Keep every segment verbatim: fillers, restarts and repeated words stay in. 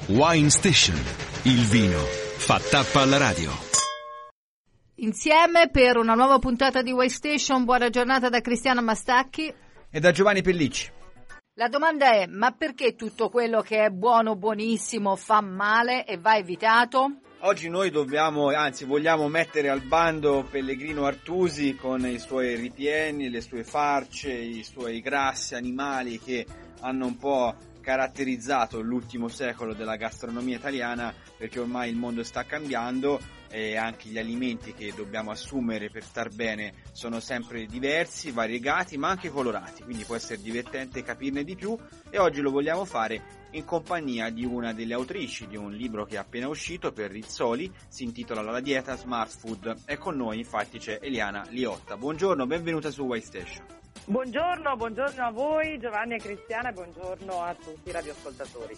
Wine Station. Il vino fa tappa alla radio. Insieme per una nuova puntata di Wine Station. Buona giornata da Cristiana Mastacchi e da Giovanni Pellicci. La domanda è: ma perché tutto quello che è buono, buonissimo, fa male e va evitato? Oggi noi dobbiamo, anzi vogliamo mettere al bando Pellegrino Artusi con i suoi ripieni, le sue farce, i suoi grassi animali che hanno un po' caratterizzato l'ultimo secolo della gastronomia italiana, perché ormai il mondo sta cambiando e anche gli alimenti che dobbiamo assumere per star bene sono sempre diversi, variegati ma anche colorati, quindi può essere divertente capirne di più e oggi lo vogliamo fare in compagnia di una delle autrici di un libro che è appena uscito per Rizzoli, si intitola La dieta Smart Food e con noi infatti c'è Eliana Liotta. Buongiorno, benvenuta su Wine Station. Buongiorno, buongiorno a voi Giovanni e Cristiana e buongiorno a tutti i radioascoltatori.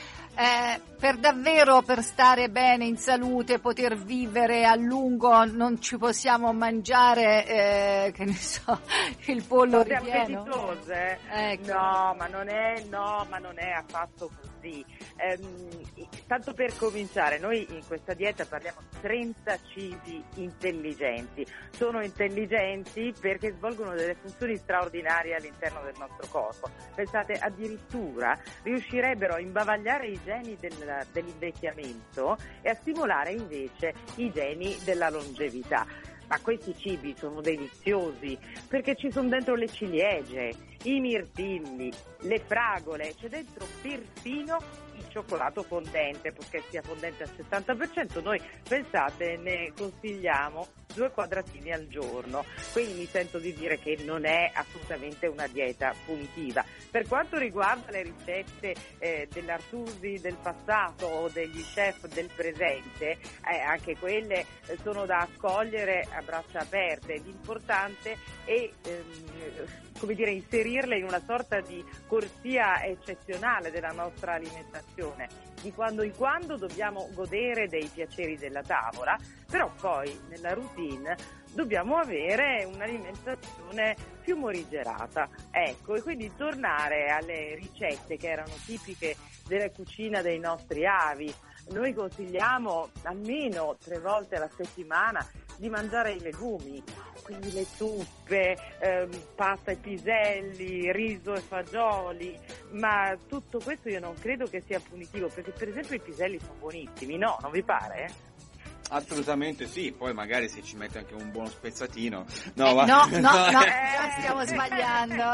Eh, per davvero, per stare bene in salute, poter vivere a lungo, non ci possiamo mangiare, eh, che ne so, il pollo cose ripieno? appetitose? Ecco. No, ma non è, no, ma non è affatto così. Ehm, tanto per cominciare, noi in questa dieta parliamo di trenta cibi intelligenti. Sono intelligenti perché svolgono delle funzioni straordinarie all'interno del nostro corpo. Pensate, addirittura riuscirebbero a imbavagliare i geni del, dell'invecchiamento e a stimolare invece i geni della longevità. Ma questi cibi sono deliziosi perché ci sono dentro le ciliegie, i mirtilli, le fragole, c'è dentro perfino il cioccolato fondente, perché sia fondente al sessanta per cento. Noi, pensate, ne consigliamo due quadratini al giorno, quindi mi sento di dire che non è assolutamente una dieta punitiva. Per quanto riguarda le ricette eh, dell'Artusi del passato o degli chef del presente, eh, anche quelle eh, sono da accogliere a braccia aperte. L'importante è ehm, come dire, inserirle in una sorta di corsia eccezionale della nostra alimentazione. Di quando in quando dobbiamo godere dei piaceri della tavola, però poi nella routine dobbiamo avere un'alimentazione più morigerata. Ecco, e quindi tornare alle ricette che erano tipiche della cucina dei nostri avi. Noi consigliamo almeno tre volte alla settimana di mangiare i legumi, quindi le zuppe, ehm, pasta e piselli, riso e fagioli, ma tutto questo io non credo che sia punitivo, perché per esempio i piselli sono buonissimi, no? Non vi pare? Assolutamente sì, poi magari se ci mette anche un buono spezzatino. No, eh, va. no, no, no, eh, stiamo sbagliando.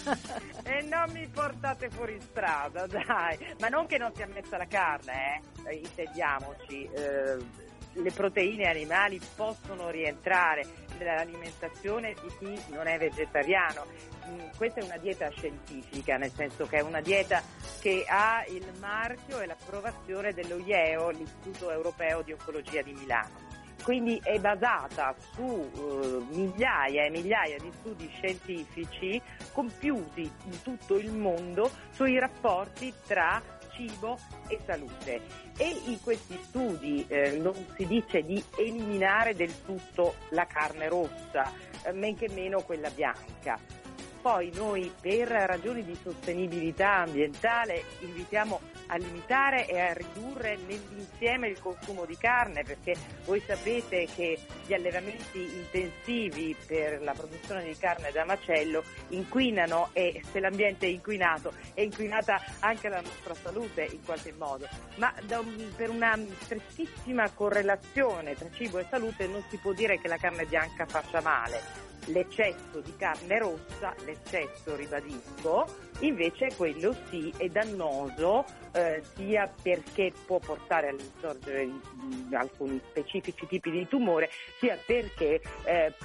E non mi portate fuori strada, dai. Ma non che non sia messa la carne, eh, intendiamoci. Eh, le proteine animali possono rientrare nell'alimentazione di chi non è vegetariano. Questa è una dieta scientifica, nel senso che è una dieta che ha il marchio e l'approvazione dello I E O, l'Istituto Europeo di Oncologia di Milano. Quindi è basata su uh, migliaia e migliaia di studi scientifici compiuti in tutto il mondo sui rapporti tra cibo e salute, e in questi studi eh, non si dice di eliminare del tutto la carne rossa, eh, men che meno quella bianca. Poi noi, per ragioni di sostenibilità ambientale, invitiamo a limitare e a ridurre nell'insieme il consumo di carne, perché voi sapete che gli allevamenti intensivi per la produzione di carne da macello inquinano, e se l'ambiente è inquinato è inquinata anche la nostra salute in qualche modo. Ma da un, per una strettissima correlazione tra cibo e salute non si può dire che la carne bianca faccia male. L'eccesso di carne rossa, l'eccesso, ribadisco, invece quello sì è dannoso, eh, sia perché può portare all'insorgere di, di alcuni specifici tipi di tumore, sia perché eh,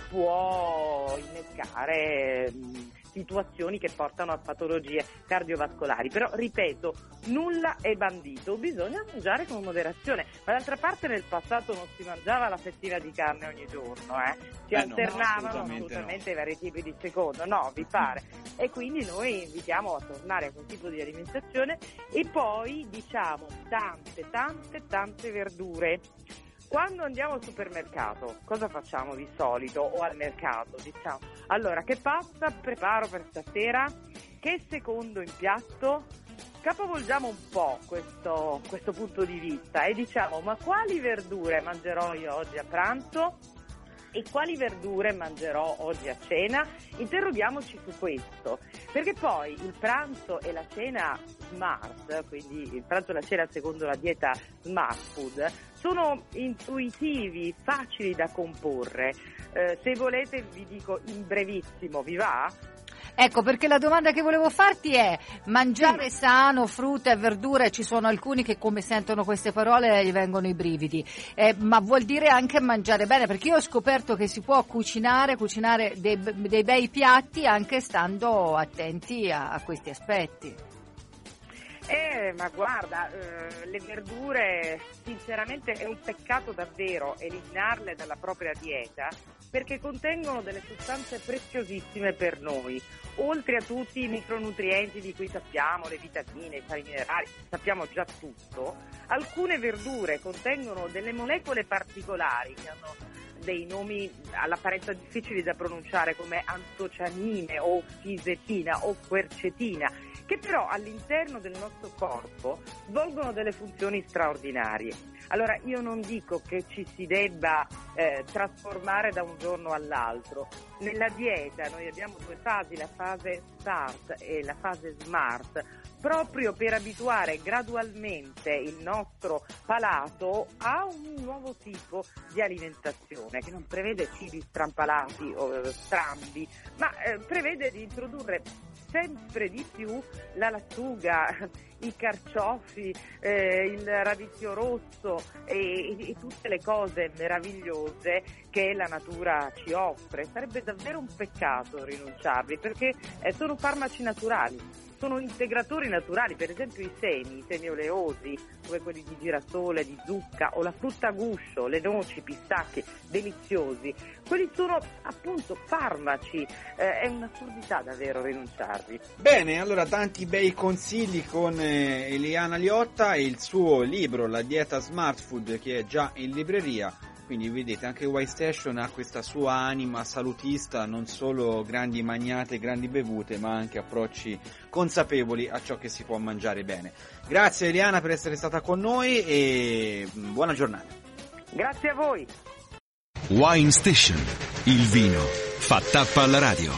può innescare eh, situazioni che portano a patologie cardiovascolari. Però ripeto, nulla è bandito, bisogna mangiare con moderazione. Ma d'altra parte nel passato non si mangiava la fettina di carne ogni giorno, eh? si eh alternavano no, assolutamente, assolutamente no. i vari tipi di secondo, no, vi pare? E quindi noi invitiamo a tornare a quel tipo di alimentazione, e poi diciamo tante, tante, tante verdure. Quando andiamo al supermercato, cosa facciamo di solito, o al mercato, diciamo? Allora, che pasta preparo per stasera? Che secondo impiatto? capovolgiamo un po' questo, questo punto di vista e diciamo: ma quali verdure mangerò io oggi a pranzo? E quali verdure mangerò oggi a cena? Interroghiamoci su questo, perché poi il pranzo e la cena smart, quindi il pranzo e la cena secondo la dieta smart food, sono intuitivi, facili da comporre. Eh, se volete vi dico in brevissimo, vi va? Ecco, perché la domanda che volevo farti è: mangiare sano, frutta e verdure, ci sono alcuni che come sentono queste parole gli vengono i brividi, eh, ma vuol dire anche mangiare bene? Perché io ho scoperto che si può cucinare, cucinare dei, dei bei piatti anche stando attenti a, a questi aspetti. Eh, ma guarda, eh, le verdure sinceramente è un peccato davvero eliminarle dalla propria dieta, perché contengono delle sostanze preziosissime per noi, oltre a tutti i micronutrienti di cui sappiamo, le vitamine, i sali minerali, sappiamo già tutto. Alcune verdure contengono delle molecole particolari che hanno dei nomi all'apparenza difficili da pronunciare, come antocianine o fisetina o quercetina, che però all'interno del nostro corpo svolgono delle funzioni straordinarie. Allora io non dico che ci si debba eh, trasformare da un giorno all'altro. Nella dieta noi abbiamo due fasi, la fase start e la fase smart, proprio per abituare gradualmente il nostro palato a un nuovo tipo di alimentazione che non prevede cibi strampalati o strambi, ma eh, prevede di introdurre sempre di più la lattuga, i carciofi, eh, il radicchio rosso e, e tutte le cose meravigliose che la natura ci offre. Sarebbe davvero un peccato rinunciarvi, perché eh, sono farmaci naturali. Sono integratori naturali, per esempio i semi, i semi oleosi, come quelli di girasole, di zucca, o la frutta a guscio, le noci, i pistacchi, deliziosi. Quelli sono appunto farmaci, eh, è un'assurdità davvero rinunciarvi. Bene, allora tanti bei consigli con eh, Eliana Liotta e il suo libro La dieta smart food, che è già in libreria. Quindi vedete, anche White Station ha questa sua anima salutista, non solo grandi magnate, grandi bevute, ma anche approcci consapevoli a ciò che si può mangiare bene. Grazie Eliana per essere stata con noi e buona giornata. Grazie a voi. Wine Station, il vino fa tappa alla radio.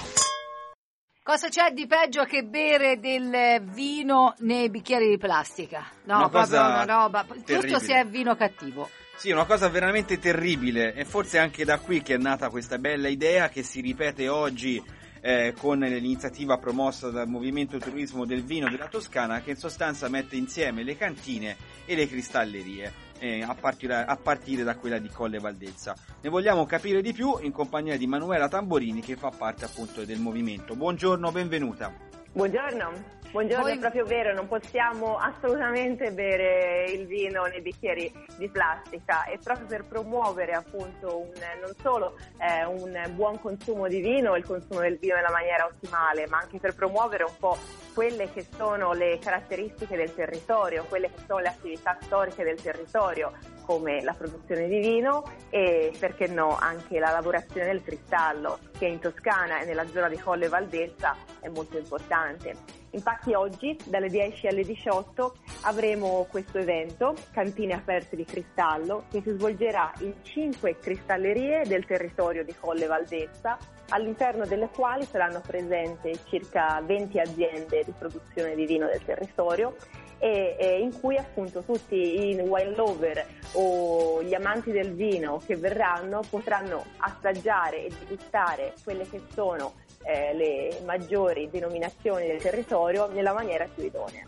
Cosa c'è di peggio che bere del vino nei bicchieri di plastica? No, una proprio cosa una roba. terribile. Giusto se è vino cattivo. Sì, è una cosa veramente terribile, e forse anche da qui che è nata questa bella idea che si ripete oggi eh, con l'iniziativa promossa dal Movimento Turismo del Vino della Toscana, che in sostanza mette insieme le cantine e le cristallerie, eh, a, partire, a partire da quella di Colle Valdezza. Ne vogliamo capire di più in compagnia di Manuela Tamborini, che fa parte appunto del movimento. Buongiorno, benvenuta. Buongiorno. Buongiorno, Voi... è proprio vero, non possiamo assolutamente bere il vino nei bicchieri di plastica, e proprio per promuovere appunto un, non solo eh, un buon consumo di vino, il consumo del vino nella maniera ottimale, ma anche per promuovere un po' quelle che sono le caratteristiche del territorio, quelle che sono le attività storiche del territorio, come la produzione di vino e, perché no, anche la lavorazione del cristallo, che in Toscana e nella zona di Colle Valdezza è molto importante. Infatti oggi dalle dieci alle diciotto avremo questo evento, Cantine aperte di cristallo, che si svolgerà in cinque cristallerie del territorio di Colle Valdezza, all'interno delle quali saranno presenti circa venti aziende di produzione di vino del territorio, e, e in cui appunto tutti i wine lover o gli amanti del vino che verranno potranno assaggiare e degustare quelle che sono eh, le maggiori denominazioni del territorio nella maniera più idonea.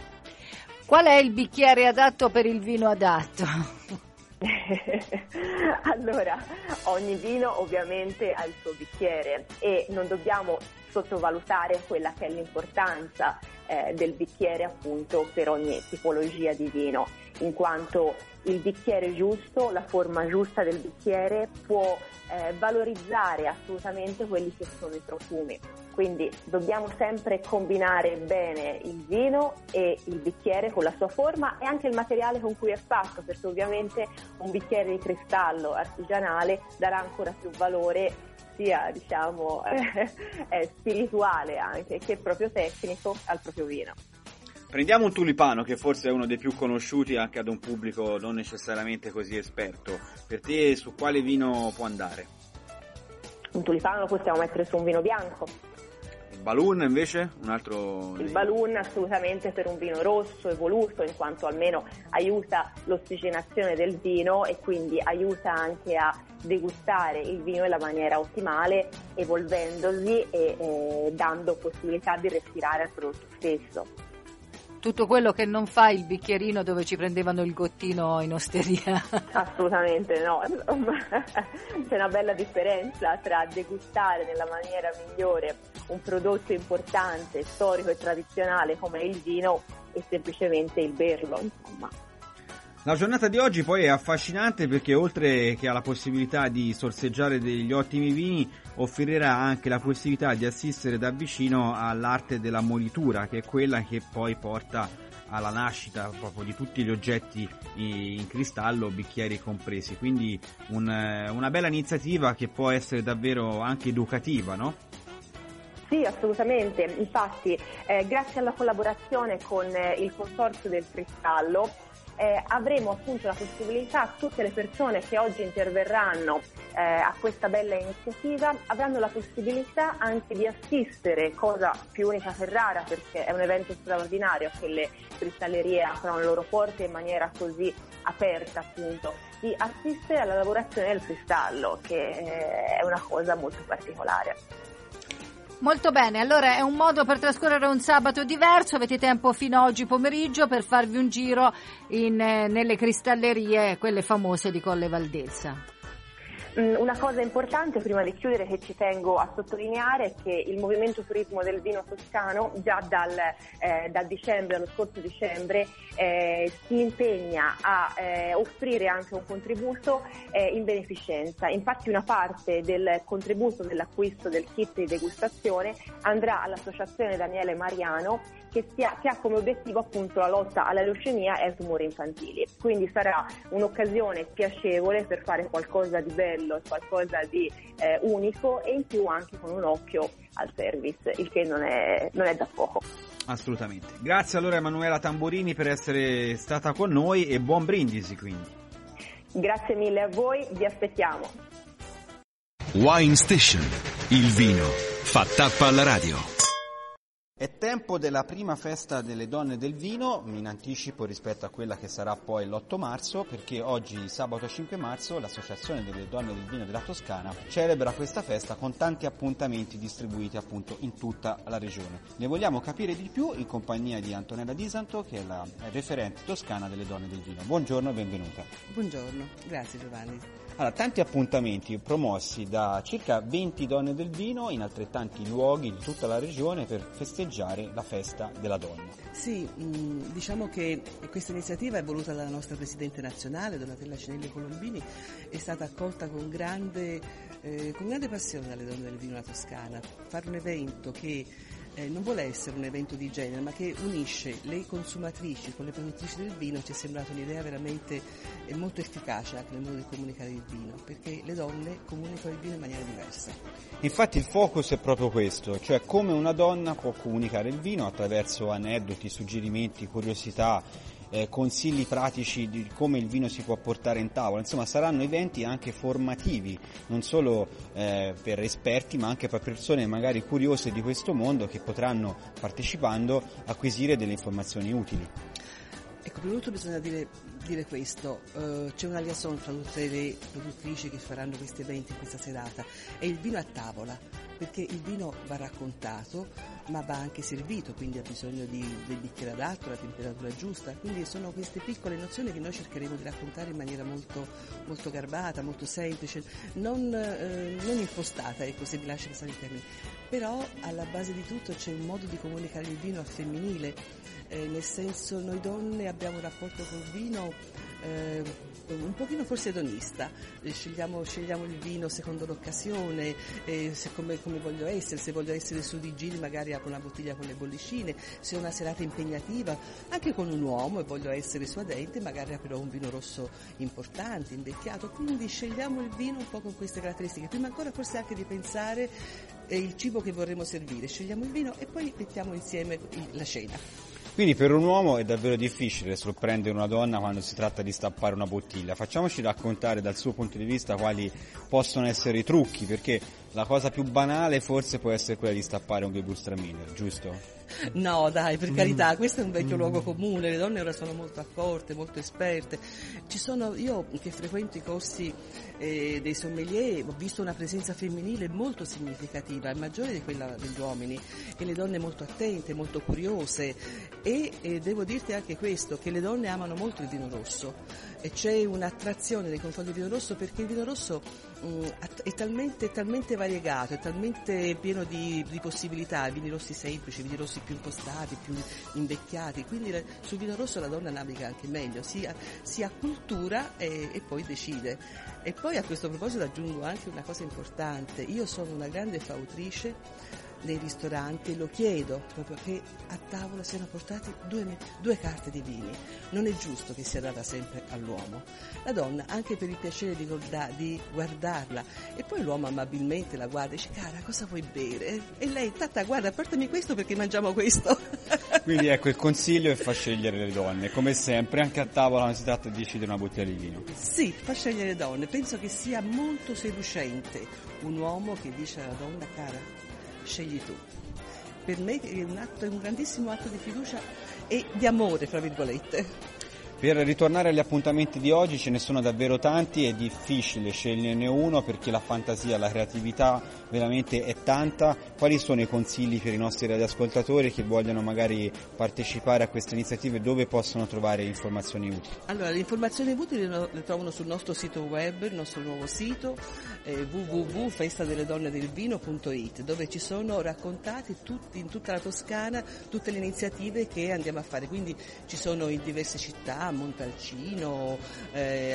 Qual è il bicchiere adatto per il vino adatto? Allora, ogni vino ovviamente ha il suo bicchiere e non dobbiamo sottovalutare quella che è l'importanza eh, del bicchiere appunto per ogni tipologia di vino, in quanto il bicchiere giusto, la forma giusta del bicchiere può eh, valorizzare assolutamente quelli che sono i profumi. Quindi dobbiamo sempre combinare bene il vino e il bicchiere con la sua forma e anche il materiale con cui è fatto, perché ovviamente un bicchiere di cristallo artigianale darà ancora più valore sia diciamo eh, spirituale anche che proprio tecnico al proprio vino. Prendiamo un tulipano, che forse è uno dei più conosciuti anche ad un pubblico non necessariamente così esperto. Per te su quale vino può andare? Un tulipano lo possiamo mettere su un vino bianco. Il Balloon invece? Un altro... Il Balloon assolutamente per un vino rosso evoluto, in quanto almeno aiuta l'ossigenazione del vino e quindi aiuta anche a degustare il vino nella maniera ottimale, evolvendosi e eh, dando possibilità di respirare al prodotto stesso. Tutto quello che non fa il bicchierino dove ci prendevano il gottino in osteria. Assolutamente no, c'è una bella differenza tra degustare nella maniera migliore un prodotto importante, storico e tradizionale come il vino e semplicemente il berlo, insomma. La giornata di oggi poi è affascinante perché oltre che alla possibilità di sorseggiare degli ottimi vini, offrirà anche la possibilità di assistere da vicino all'arte della molitura, che è quella che poi porta alla nascita proprio di tutti gli oggetti in cristallo, bicchieri compresi. Quindi un, una bella iniziativa che può essere davvero anche educativa, no? Sì, assolutamente. Infatti, eh, grazie alla collaborazione con eh, il Consorzio del Cristallo, Eh, avremo appunto la possibilità, tutte le persone che oggi interverranno eh, a questa bella iniziativa avranno la possibilità anche di assistere, cosa più unica che rara perché è un evento straordinario che le cristallerie aprono le loro porte in maniera così aperta, appunto, di assistere alla lavorazione del cristallo, che eh, è una cosa molto particolare. Molto bene, allora è un modo per trascorrere un sabato diverso, avete tempo fino a oggi pomeriggio per farvi un giro in, eh, nelle cristallerie, quelle famose di Colle Valdezza. Una cosa importante prima di chiudere che ci tengo a sottolineare è che il Movimento Turismo del Vino Toscano già dal, eh, dal dicembre, dallo scorso dicembre, eh, si impegna a eh, offrire anche un contributo eh, in beneficenza. Infatti una parte del contributo dell'acquisto del kit di degustazione andrà all'Associazione Daniele Mariano che, sia, che ha come obiettivo appunto la lotta alla leucemia e ai tumori infantili. Quindi sarà un'occasione piacevole per fare qualcosa di bello, qualcosa di eh, unico e in più anche con un occhio al service, il che non è, non è da poco. Assolutamente. Grazie allora Emanuela Tamburini per essere stata con noi e buon brindisi quindi. Grazie mille a voi, vi aspettiamo. Wine Station, il vino fa tappa alla radio. È tempo della prima festa delle donne del vino, in anticipo rispetto a quella che sarà poi l'otto marzo, perché oggi, sabato cinque marzo, l'Associazione delle Donne del Vino della Toscana celebra questa festa con tanti appuntamenti distribuiti appunto in tutta la regione. Ne vogliamo capire di più in compagnia di Antonella Disanto, che è la referente toscana delle donne del vino. Buongiorno e benvenuta. Buongiorno, grazie Giovanni. Allora, tanti appuntamenti promossi da circa venti donne del vino in altrettanti luoghi di tutta la regione per festeggiare la festa della donna. Sì, mh, diciamo che questa iniziativa è voluta dalla nostra Presidente nazionale, Donatella Cinelli Colombini, è stata accolta con grande, eh, con grande passione dalle donne del vino della Toscana. Fare un evento che Eh, non vuole essere un evento di genere, ma che unisce le consumatrici con le produttrici del vino, ci è sembrata un'idea veramente eh, molto efficace anche nel modo di comunicare il vino, perché le donne comunicano il vino in maniera diversa. Infatti il focus è proprio questo, cioè come una donna può comunicare il vino attraverso aneddoti, suggerimenti, curiosità, Eh, consigli pratici di come il vino si può portare in tavola. Insomma, saranno eventi anche formativi, non solo eh, per esperti ma anche per persone magari curiose di questo mondo che potranno, partecipando, acquisire delle informazioni utili. Ecco, prima di tutto bisogna dire, dire questo, uh, c'è una liaison tra tutte le produttrici che faranno questi eventi in questa serata, è il vino a tavola, perché il vino va raccontato ma va anche servito, quindi ha bisogno di, del bicchiere adatto, la temperatura giusta, quindi sono queste piccole nozioni che noi cercheremo di raccontare in maniera molto, molto garbata, molto semplice, non, eh, non impostata, ecco, se mi lascio passare il termine, però alla base di tutto c'è un modo di comunicare il vino al femminile. Eh, nel senso, noi donne abbiamo un rapporto col vino eh, un pochino forse edonista, eh, scegliamo, scegliamo il vino secondo l'occasione, eh, se come, come voglio essere, se voglio essere su di giri magari apro una bottiglia con le bollicine, se è una serata impegnativa anche con un uomo e voglio essere suadente magari aprirò un vino rosso importante, invecchiato, quindi scegliamo il vino un po' con queste caratteristiche, prima ancora forse anche di pensare eh, il cibo che vorremmo servire, scegliamo il vino e poi mettiamo insieme la cena. Quindi per un uomo è davvero difficile sorprendere una donna quando si tratta di stappare una bottiglia. Facciamoci raccontare dal suo punto di vista quali possono essere i trucchi, perché la cosa più banale forse può essere quella di stappare un Gewürztraminer, giusto? No, dai, per carità, questo è un vecchio luogo comune, le donne ora sono molto accorte, molto esperte. Ci sono, io che frequento i corsi eh, dei sommelier, ho visto una presenza femminile molto significativa, maggiore di quella degli uomini, e le donne molto attente, molto curiose, e eh, devo dirti anche questo, che le donne amano molto il vino rosso, e c'è un'attrazione nei confronti del vino rosso, perché il vino rosso mh, è talmente, talmente variegato, è talmente pieno di, di possibilità, vini rossi semplici, vini rossi più impostati, più invecchiati, quindi la, sul vino rosso la donna naviga anche meglio, si, si accultura e, e poi decide. E poi a questo proposito aggiungo anche una cosa importante, io sono una grande fautrice nei ristoranti, lo chiedo proprio che a tavola siano portati due, due carte di vini, non è giusto che sia data sempre all'uomo, la donna anche per il piacere di, guarda, di guardarla, e poi l'uomo amabilmente la guarda e dice: cara, cosa vuoi bere? E lei: tata, guarda, portami questo perché mangiamo questo. Quindi ecco, il consiglio è fa scegliere le donne, come sempre anche a tavola quando si tratta di decidere una bottiglia di vino. Sì, fa scegliere le donne, penso che sia molto seducente un uomo che dice alla donna: cara, scegli tu. Per me è un atto, è un grandissimo atto di fiducia e di amore, fra virgolette. Per ritornare agli appuntamenti di oggi, ce ne sono davvero tanti, è difficile sceglierne uno perché la fantasia, la creatività veramente è tanta. Quali sono i consigli per i nostri radioascoltatori che vogliono magari partecipare a queste iniziative, dove possono trovare informazioni utili? Allora, le informazioni utili le trovano sul nostro sito web, il nostro nuovo sito eh, w w w punto festa delle donne del vino punto it, dove ci sono raccontati tutti, in tutta la Toscana tutte le iniziative che andiamo a fare, quindi ci sono in diverse città, a Montalcino, eh,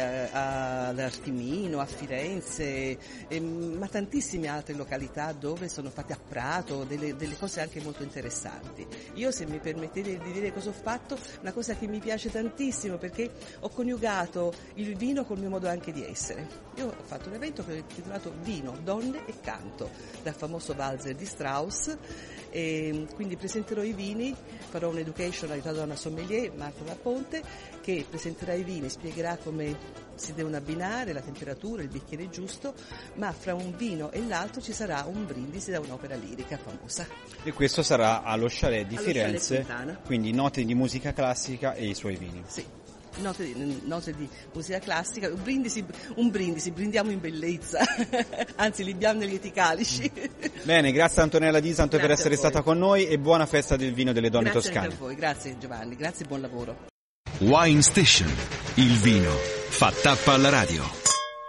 ad Artimino, a Firenze, eh, ma tantissime altre località dove sono fatte, a Prato, delle, delle cose anche molto interessanti. Io, se mi permettete di dire cosa ho fatto, una cosa che mi piace tantissimo, perché ho coniugato il vino col mio modo anche di essere. Io ho fatto un evento che ho intitolato Vino, Donne e Canto, dal famoso valzer di Strauss, e quindi presenterò i vini, farò un'education aiutata da una sommelier, Marco Laponte, che presenterà i vini, spiegherà come si devono abbinare, la temperatura, il bicchiere giusto, ma fra un vino e l'altro ci sarà un brindisi da un'opera lirica famosa. E questo sarà allo Chalet di allo Firenze, Chalet, quindi note di musica classica e i suoi vini. Sì. Note di, note di musica classica, un brindisi, un brindisi, brindiamo in bellezza, anzi libiamo negli eticalici. Bene, grazie Antonella Di Santo per essere stata con noi e buona festa del vino delle donne grazie toscane. Grazie a voi, grazie Giovanni, grazie e buon lavoro. Wine Station, il vino fa tappa alla radio.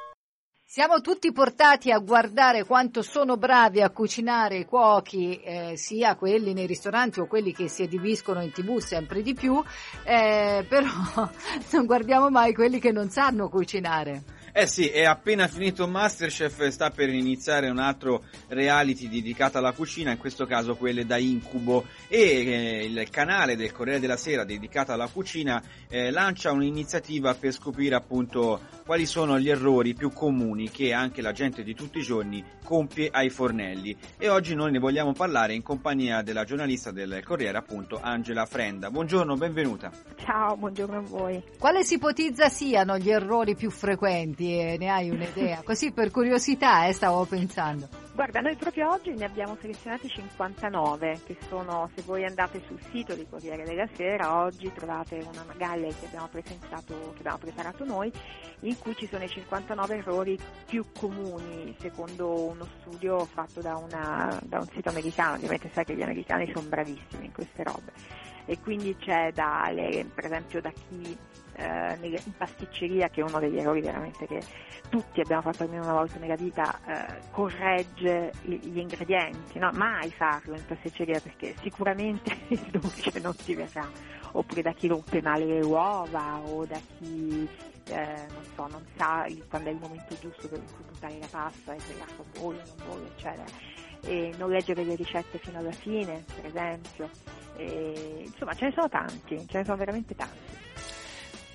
Siamo tutti portati a guardare quanto sono bravi a cucinare i cuochi, eh, sia quelli nei ristoranti o quelli che si esibiscono in tv sempre di più, eh, però non guardiamo mai quelli che non sanno cucinare. Eh sì, è appena finito Masterchef, sta per iniziare un altro reality dedicato alla cucina, in questo caso quelle da Incubo, e eh, il canale del Corriere della Sera dedicato alla cucina eh, lancia un'iniziativa per scoprire appunto quali sono gli errori più comuni che anche la gente di tutti i giorni compie ai fornelli, e oggi noi ne vogliamo parlare in compagnia della giornalista del Corriere, appunto Angela Frenda. Buongiorno, benvenuta. Ciao, buongiorno a voi. Quale si ipotizza siano gli errori più frequenti? Ne hai un'idea? Così per curiosità eh, stavo pensando. Guarda, noi proprio oggi ne abbiamo selezionati cinquantanove, che sono, se voi andate sul sito di Corriere della Sera, oggi trovate una magalle che abbiamo presentato, che abbiamo preparato noi, in cui ci sono i cinquantanove errori più comuni, secondo uno studio fatto da, una, da un sito americano. Ovviamente sai che gli americani sono bravissimi in queste robe, e quindi c'è da, per esempio, da chi eh, in pasticceria, che è uno degli errori veramente che tutti abbiamo fatto almeno una volta nella vita, eh, corregge gli ingredienti, no? Mai farlo in pasticceria, perché sicuramente il dolce non ti verrà, oppure da chi rompe male le uova, o da chi eh, non so, non sa quando è il momento giusto per buttare la pasta e se l'acqua bolle, non bolle, eccetera. E non leggere le ricette fino alla fine, per esempio. E, insomma, ce ne sono tanti, ce ne sono veramente tanti.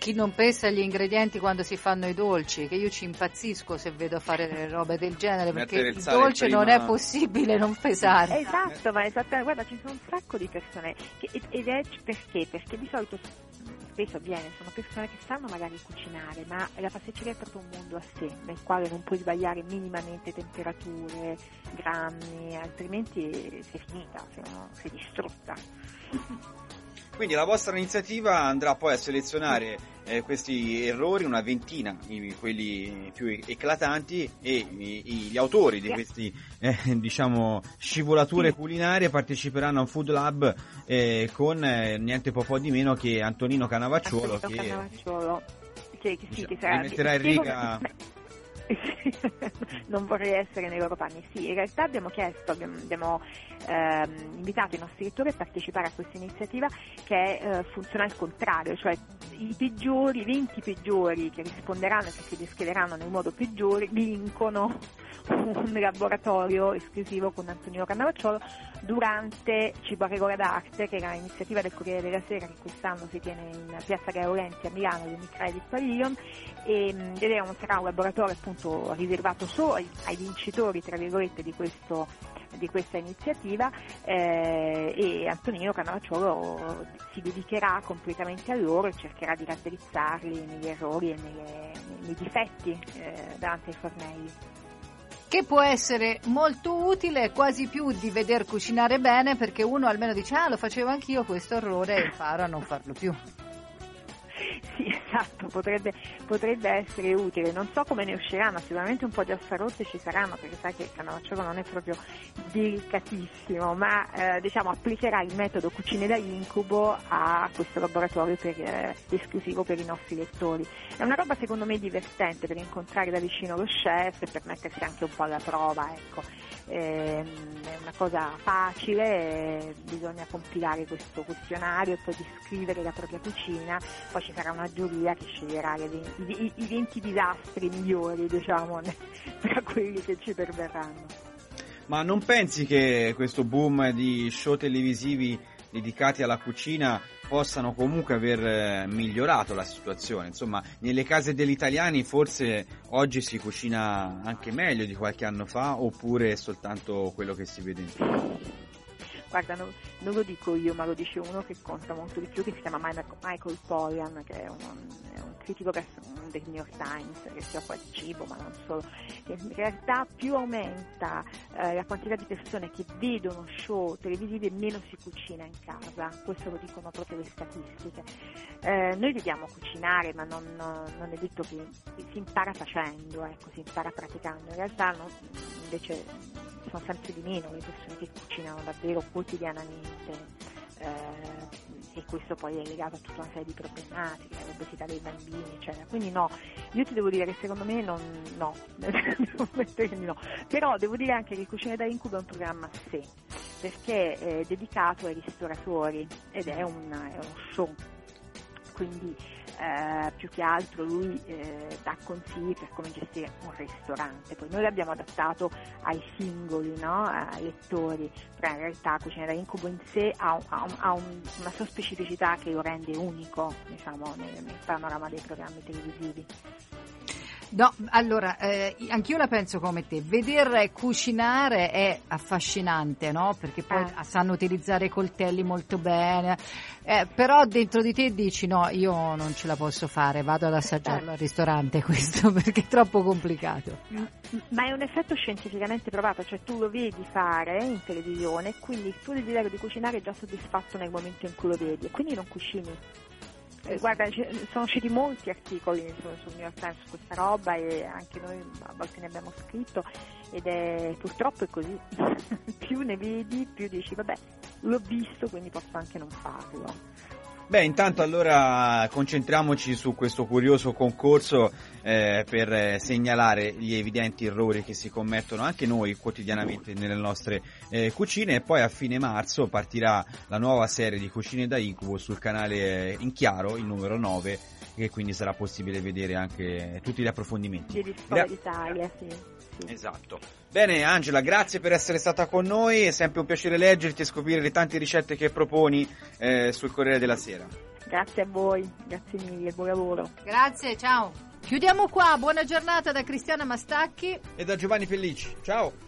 chi non pensa agli ingredienti quando si fanno i dolci, che io ci impazzisco se vedo fare delle robe del genere, perché Mettere il il sale dolce prima. non è possibile non pesare. Esatto, ma esattamente, guarda, ci sono un sacco di persone che, ed è perché? Perché di solito spesso avviene, sono persone che sanno magari cucinare, ma la pasticceria è proprio un mondo a sé, nel quale non puoi sbagliare minimamente temperature, grammi, altrimenti sei finita, sei, sei distrutta. Quindi la vostra iniziativa andrà poi a selezionare eh, questi errori, una ventina, i, quelli più eclatanti, e i, i, gli autori di questi eh, diciamo scivolature sì. culinarie parteciperanno a un Food Lab eh, con eh, niente po' po' di meno che Antonino Canavacciuolo, Antonino che, Canavacciuolo, che, che, sì, diciamo, che sarà, metterà in riga. Non vorrei essere nei loro panni. Sì, in realtà abbiamo chiesto, abbiamo, abbiamo ehm, invitato i nostri lettori a partecipare a questa iniziativa che eh, funziona al contrario, cioè i peggiori, i venti peggiori che risponderanno e che si descriveranno nel modo peggiore vincono un laboratorio esclusivo con Antonino Canavacciolo durante Cibo a Regola d'Arte, che è l'iniziativa del Corriere della Sera che quest'anno si tiene in Piazza Gaolenti a Milano, l'Unicredit Pavilion, e ed è un, sarà un laboratorio appunto riservato solo ai, ai vincitori, tra virgolette, di questo di questa iniziativa, eh, e Antonino Canavacciolo si dedicherà completamente a loro e cercherà di raddrizzarli negli errori e nelle, nei difetti eh, davanti ai fornelli. Che può essere molto utile, quasi più di veder cucinare bene, perché uno almeno dice ah, lo facevo anch'io questo errore e imparo a non farlo più. Sì, esatto, potrebbe, potrebbe essere utile. Non so come ne usciranno, sicuramente un po' di affarotte ci saranno, perché sai che il Canavacciolo non è proprio delicatissimo, ma eh, diciamo applicherà il metodo cucine da incubo a questo laboratorio per, eh, esclusivo per i nostri lettori. È una roba secondo me divertente per incontrare da vicino lo chef e per mettersi anche un po' alla prova, ecco. È una cosa facile, bisogna compilare questo questionario e poi descrivere la propria cucina, poi ci sarà una giuria che sceglierà i, i, i venti disastri migliori, diciamo, tra quelli che ci perverranno. Ma non pensi che questo boom di show televisivi dedicati alla cucina possano comunque aver migliorato la situazione? Insomma, nelle case degli italiani forse oggi si cucina anche meglio di qualche anno fa, oppure è soltanto quello che si vede in TV? Guarda, non, non lo dico io, ma lo dice uno che conta molto di più, che si chiama Michael Pollan, che è un, è un critico del New York Times, che si occupa di cibo, ma non solo. Che in realtà più aumenta eh, la quantità di persone che vedono show televisivi e meno si cucina in casa, questo lo dicono proprio le statistiche. Eh, noi vediamo cucinare, ma non, non è detto che si impara facendo, ecco, si impara praticando. In realtà no, invece sono sempre di meno le persone che cucinano davvero quotidianamente, eh, e questo poi è legato a tutta una serie di problematiche, l'obesità dei bambini, eccetera. Quindi no, io ti devo dire che secondo me non, no, devo mettere di no. Però devo dire anche che Cucine da Incubo è un programma a sé, perché è dedicato ai ristoratori ed è un, è uno show, quindi eh, più che altro lui eh, dà consigli per come gestire un ristorante. Poi noi l'abbiamo adattato ai singoli, no? Ai lettori, però in realtà Cucine da Incubo in sé ha, ha, ha un, una sua specificità che lo rende unico, diciamo, nel, nel panorama dei programmi televisivi. No, allora, eh, anch'io la penso come te, veder cucinare è affascinante, no? Perché poi eh. sanno utilizzare i coltelli molto bene, eh, però dentro di te dici no, io non ce la posso fare, vado ad assaggiarlo eh. al ristorante questo, perché è troppo complicato. Ma è un effetto scientificamente provato, cioè tu lo vedi fare in televisione, quindi il tuo desiderio di cucinare è già soddisfatto nel momento in cui lo vedi e quindi non cucini. Eh, guarda, sono usciti molti articoli su, sul New York Times su questa roba e anche noi a volte ne abbiamo scritto ed è purtroppo è così. Più ne vedi, più dici vabbè, l'ho visto, quindi posso anche non farlo. Beh, intanto allora concentriamoci su questo curioso concorso eh, per segnalare gli evidenti errori che si commettono anche noi quotidianamente nelle nostre eh, cucine, e poi a fine marzo partirà la nuova serie di Cucine da Incubo sul canale In Chiaro, il numero nove, e quindi sarà possibile vedere anche tutti gli approfondimenti. Di Storia d'Italia, sì. Sì. Esatto. Bene Angela, grazie per essere stata con noi, è sempre un piacere leggerti e scoprire le tante ricette che proponi eh, sul Corriere della Sera. Grazie a voi, grazie mille, buon lavoro. Grazie, ciao. Chiudiamo qua, buona giornata da Cristiana Mastacchi e da Giovanni Pellicci. Ciao.